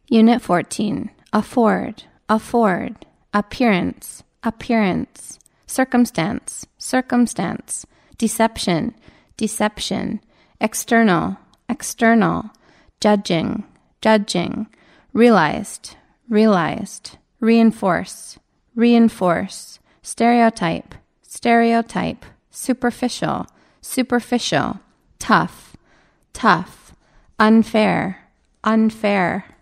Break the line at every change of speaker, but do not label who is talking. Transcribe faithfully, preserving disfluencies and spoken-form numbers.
Unit fourteen. Afford, afford, appearance, appearance, circumstance, circumstance, deception, deception, external, external, judging, judging, realized, realized, reinforce, reinforce, stereotype, stereotype, superficial, superficial, tough, tough, unfair, unfair,